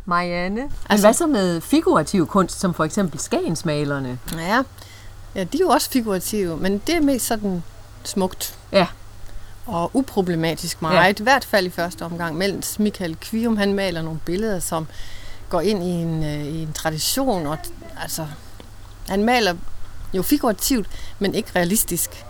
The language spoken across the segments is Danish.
Marianne. Men hvad så med figurativ kunst, som for eksempel skagensmalerne? Ja, de er jo også figurative, men det er mest sådan smukt. Ja. Og uproblematisk meget, i hvert fald i første omgang, mens Michael Kvium, han maler nogle billeder, som går ind i en tradition, og altså, han maler jo figurativt, men ikke realistisk.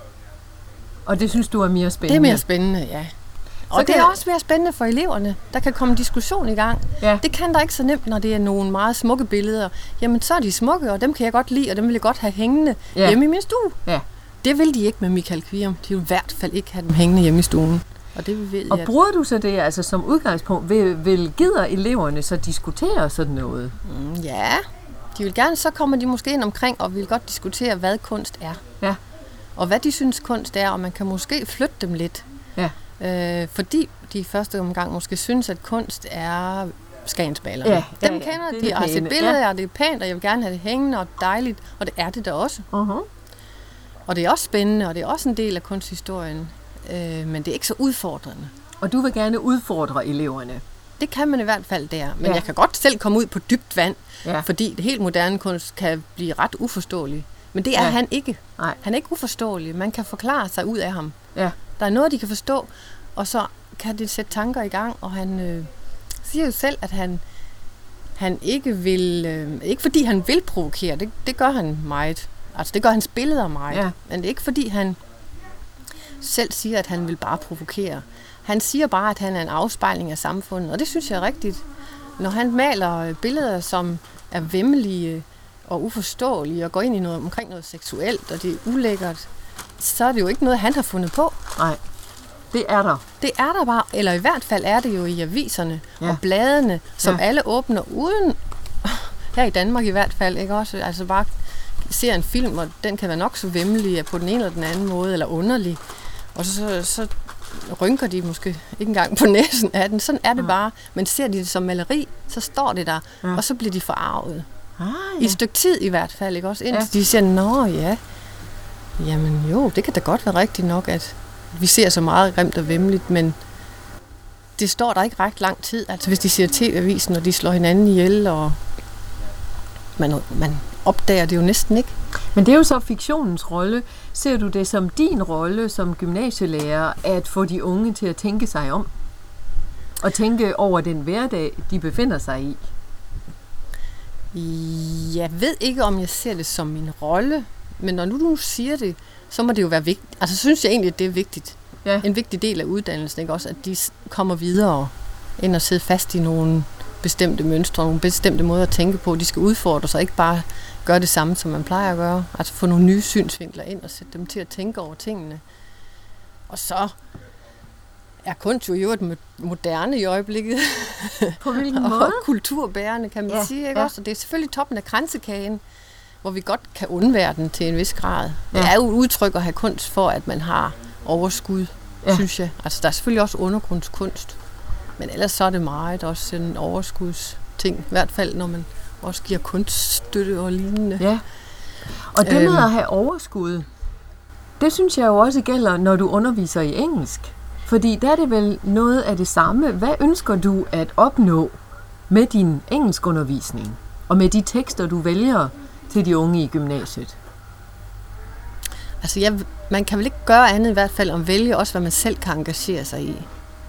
Og det synes du er mere spændende? Det er mere spændende, ja. Og det er også mere spændende for eleverne. Der kan komme diskussion i gang. Ja. Det kan der ikke så nemt, når det er nogle meget smukke billeder. Jamen, så er de smukke, og dem kan jeg godt lide, og dem vil jeg godt have hængende hjemme i min stue. Ja. Det vil de ikke med Michael Kvium. De vil i hvert fald ikke have dem hængende hjemme i stuen. Og det ved jeg. Og bruger du så det altså som udgangspunkt? Gider eleverne så diskutere sådan noget? Ja, de vil gerne. Så kommer de måske ind omkring og vil godt diskutere, hvad kunst er. Ja. Og hvad de synes kunst er, og man kan måske flytte dem lidt. Ja. Fordi de i første omgang måske synes, at kunst er skagensmalerne. Ja, dem kender de, har set billeder, og det er pænt, og jeg vil gerne have det hængende og dejligt, og det er det da også. Uh-huh. Og det er også spændende, og det er også en del af kunsthistorien, men det er ikke så udfordrende. Og du vil gerne udfordre eleverne? Det kan man i hvert fald der, men jeg kan godt selv komme ud på dybt vand, fordi det helt moderne kunst kan blive ret uforståelig. Men det er han ikke. Nej. Han er ikke uforståelig. Man kan forklare sig ud af ham. Ja. Der er noget, de kan forstå, og så kan det sætte tanker i gang, og han siger jo selv, at han ikke vil, ikke fordi han vil provokere, det gør han meget. Altså det gør hans billeder meget, men det er ikke fordi han selv siger, at han vil bare provokere. Han siger bare, at han er en afspejling af samfundet, og det synes jeg er rigtigt. Når han maler billeder, som er væmmelige og uforståelige, og går ind i noget omkring noget seksuelt, og det er ulækkert, så er det jo ikke noget, han har fundet på. Nej, det er der. Det er der bare, eller i hvert fald er det jo i aviserne og bladene, som alle åbner uden, her i Danmark i hvert fald, ikke også? Altså bare ser en film, og den kan være nok så væmmelig på den ene eller den anden måde, eller underlig, og så rynker de måske ikke engang på næsen af den. Sådan er det bare. Men ser de det som maleri, så står det der, og så bliver de forarvet. I et stykke tid i hvert fald, ikke også? Indtil de siger, nå ja, jamen jo, det kan da godt være rigtigt nok, at vi ser så meget grimt og væmmeligt, men det står der ikke ret lang tid. Altså hvis de ser TV-avisen, og de slår hinanden ihjel, og man opdager det jo næsten ikke. Men det er jo så fiktionens rolle. Ser du det som din rolle som gymnasielærer, at få de unge til at tænke sig om? Og tænke over den hverdag, de befinder sig i? Jeg ved ikke, om jeg ser det som min rolle, men når du siger det, så må det jo være vigtigt. Altså, så synes jeg egentlig, at det er vigtigt. Ja. En vigtig del af uddannelsen, ikke også? At de kommer videre, end at sidde fast i nogle bestemte mønstre, nogle bestemte måder at tænke på. De skal udfordre sig, ikke bare gøre det samme, som man plejer at gøre. Altså få nogle nye synsvinkler ind og sætte dem til at tænke over tingene. Og så er kunst jo et moderne i øjeblikket. På hvilken måde? Og kulturbærende, kan man sige, ikke også? Og det er selvfølgelig toppen af kransekagen, hvor vi godt kan undvære den til en vis grad. Det er jo et udtryk at have kunst for, at man har overskud, synes jeg. Altså, der er selvfølgelig også undergrundskunst, men ellers så er det meget også en overskudsting, i hvert fald når man også giver kunststøtte og lignende. Ja. Og det med at have overskud, det synes jeg jo også gælder, når du underviser i engelsk. Fordi der er det vel noget af det samme. Hvad ønsker du at opnå med din engelskundervisning? Og med de tekster, du vælger til de unge i gymnasiet? Altså, man kan vel ikke gøre andet i hvert fald, om vælge også, hvad man selv kan engagere sig i.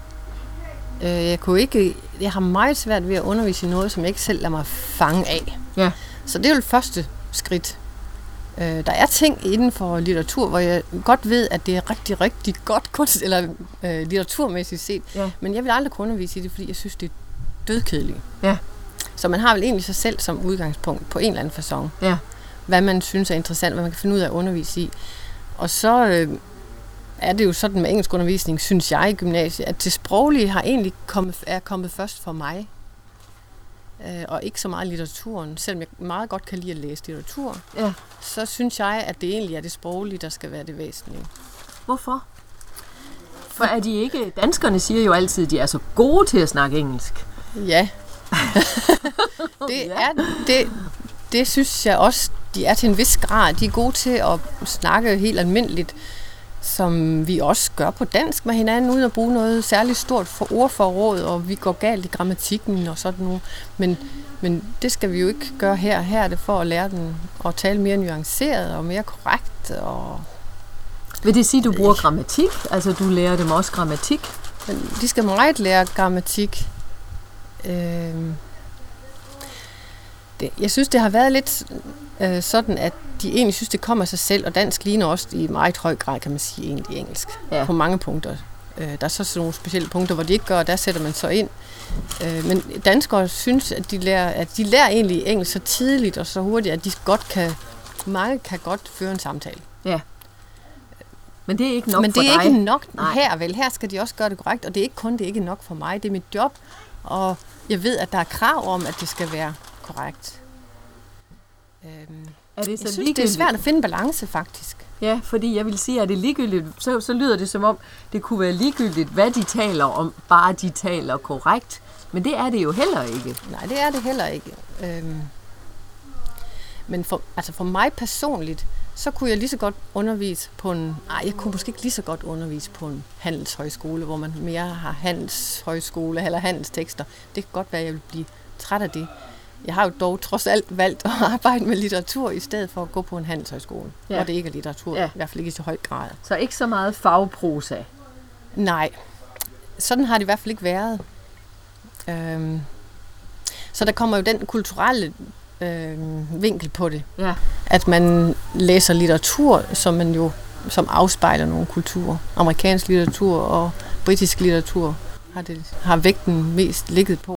Jeg har meget svært ved at undervise i noget, som jeg ikke selv lader mig fange af. Ja. Så det er jo det første skridt. Der er ting inden for litteratur, hvor jeg godt ved, at det er rigtig, rigtig godt kunst, eller litteraturmæssigt set, men jeg vil aldrig kunne undervise i det, fordi jeg synes, det er dødkedeligt. Ja. Så man har vel egentlig sig selv som udgangspunkt på en eller anden facon. Ja. Hvad man synes er interessant, hvad man kan finde ud af at undervise i. Og så er det jo sådan med engelskundervisning, synes jeg i gymnasiet, at det sproglige har egentlig kommet først for mig. Og ikke så meget litteraturen. Selvom jeg meget godt kan lide at læse litteratur, så synes jeg, at det egentlig er det sproglige, der skal være det væsentlige. Hvorfor? For er de ikke... Danskerne siger jo altid, at de er så gode til at snakke engelsk. Ja. Det synes jeg også, de er til en vis grad. De er gode til at snakke helt almindeligt. som vi også gør på dansk med hinanden, uden at bruge noget særligt stort for ordforråd, og vi går galt i grammatikken og sådan noget. Men det skal vi jo ikke gøre her. Her er det for at lære den at tale mere nuanceret og mere korrekt. Og vil det sige, at du bruger grammatik? Altså, du lærer dem også grammatik? Men de skal meget lære grammatik. Jeg synes, det har været lidt sådan, at de egentlig synes, det kommer af sig selv, og dansk ligner også i meget høj grad, kan man sige, egentlig engelsk. Ja. På mange punkter. Der er så nogle specielle punkter, hvor de ikke gør, og der sætter man så ind. Men danskere synes, at de lærer egentlig engelsk så tidligt og så hurtigt, at mange kan godt føre en samtale. Ja. Men det er ikke nok for dig? Men det er ikke nok her, vel. Her skal de også gøre det korrekt, og det er ikke kun, det er ikke nok for mig. Det er mit job, og jeg ved, at der er krav om, at det skal være korrekt. Er det så jeg synes, det er svært at finde balance, faktisk. Ja, fordi jeg vil sige, at det er ligegyldigt, så lyder det som om, det kunne være ligegyldigt, hvad de taler om, bare de taler korrekt. Men det er det jo heller ikke. Nej, det er det heller ikke. Men for mig personligt, så kunne jeg lige så godt undervise på jeg kunne måske ikke lige så godt undervise på en handelshøjskole, hvor man mere har handelshøjskole eller handelstekster. Det kan godt være, at jeg vil blive træt af det. Jeg har jo dog trods alt valgt at arbejde med litteratur, i stedet for at gå på en handelshøjskole, hvor det ikke er litteratur, i hvert fald ikke i så høj grad. Så ikke så meget fagprosa? Nej, sådan har det i hvert fald ikke været. Så der kommer jo den kulturelle vinkel på det. Ja. At man læser litteratur, som afspejler nogle kulturer. Amerikansk litteratur og britisk litteratur har vægten mest ligget på.